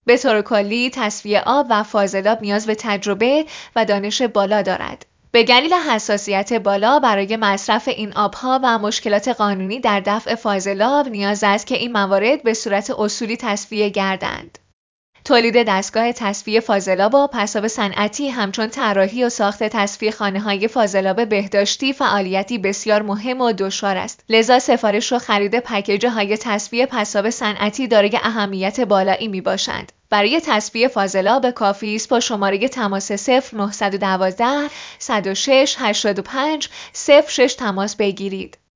به طور کلی تصفیه آب و فاضلاب نیاز به تجربه و دانش بالا دارد. به دلیل حساسیت بالا برای مصرف این آبها و مشکلات قانونی در دفع فاضلاب نیاز است که این موارد به صورت اصولی تصفیه گردند. تولید دستگاه تصفیه فاضلاب و پساب صنعتی همچون طراحی و ساخت تصفیه خانه‌های فاضلاب بهداشتی فعالیتی بسیار مهم و دشوار است. لذا سفارش و خرید پکیج‌های تصفیه پساب صنعتی دارای اهمیت بالایی میباشند. برای تصفیه فاضلاب کافی است با شماره تماس 0912 106 85 06 تماس بگیرید.